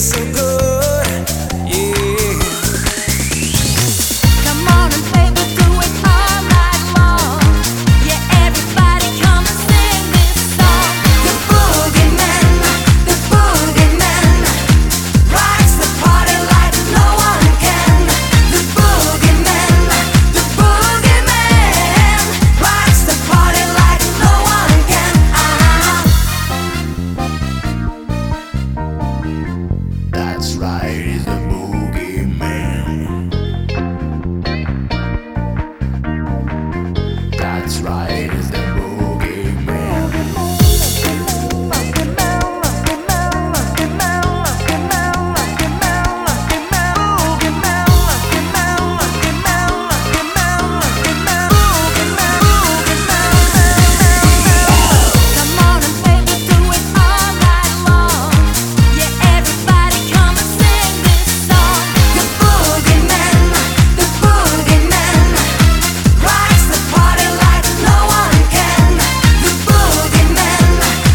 so good, yeah. Come on and play, we'll do it all night long. Yeah, everybody come and sing this song. The boogeyman rocks the party like no one can. The boogeyman rocks the party like no one can. That's right, he's the boogeyman. That's right, he's the boogeyman. Come on and play, we'll do it all night long. Yeah, everybody come and sing this song. The boogeyman rocks the party like no one can. The boogeyman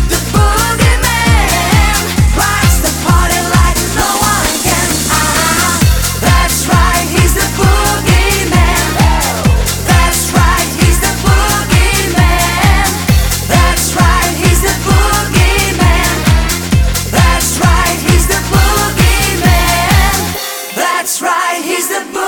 rocks the party like no one can. That's right, he's the boogeyman. That's right, he's the boogeyman. That's right, he's the boogeyman. That's right, he's the boogeyman. That's right, he's the boogeyman.